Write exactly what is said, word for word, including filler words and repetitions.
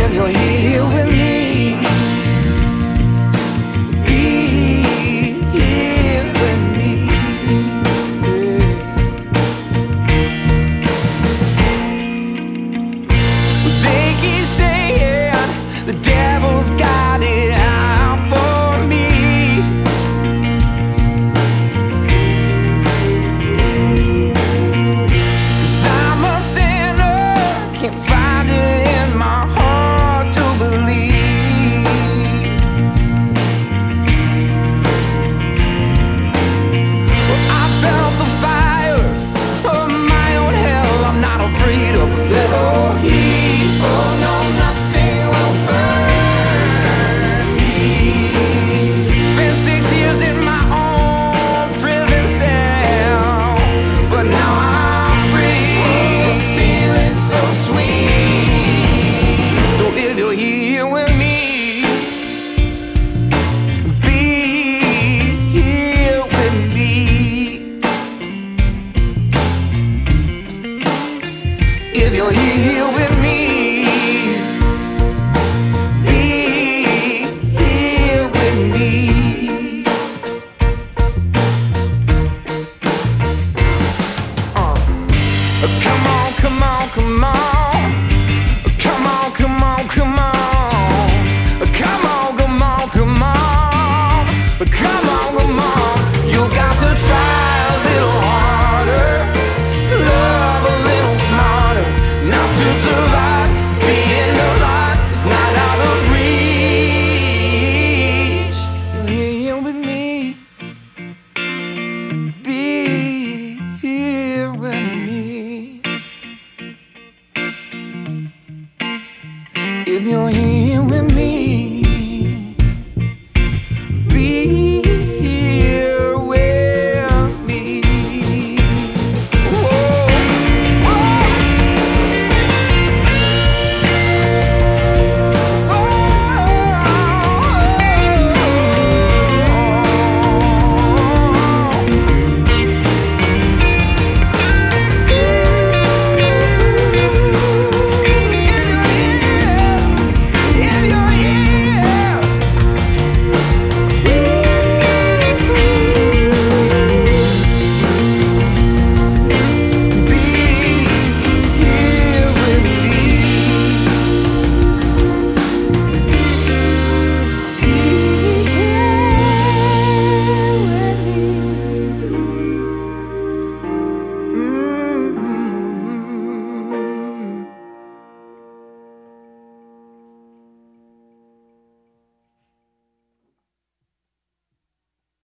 if you're here with me. Be here with me. They keep saying the devil's got it out for me. 'Cause I'm a sinner, can't find it in my heart to believe. Well, I felt the fire of my own hell. I'm not afraid of a little heat. Oh no, nothing will burn me. Spent six years in my own prison cell, but now I'm free, feeling so sweet. So if you're here with me, be here with me. If you're here with me, be here with me. Uh. Come on, come on, come on. Come on, come on, come on. Come on, come on, come on. Come on, come on. You got to try a little harder, love a little smarter, not to survive. Being alive is not out of reach. You're here with me. Be here with me. If you're here with me.